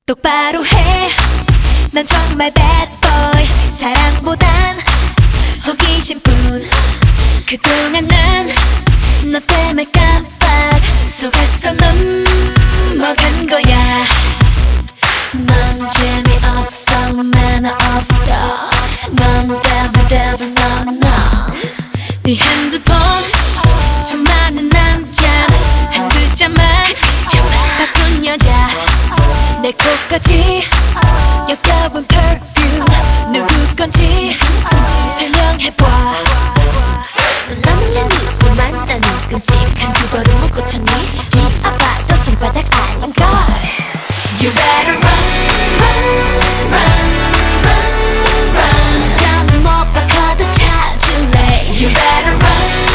똑바로 해. 넌 정말 bad boy. 사랑보단 호기심뿐. 그동안 난 너 때문에 깜빡 속았어. 넘어간 거야. 넌 재미없어. 매너 없어. 넌 devil 넌 네 핸드폰 수많은 남자 한 글자만 바꾼 여자. 내 코까지 역겨운 perfume 누구 건지 설명해봐. 넌 몰래 누구 만나는 끔찍한 그거를 못 고쳤니? 뒤아봐도 손바닥 아닌걸. You better run, run, run, run.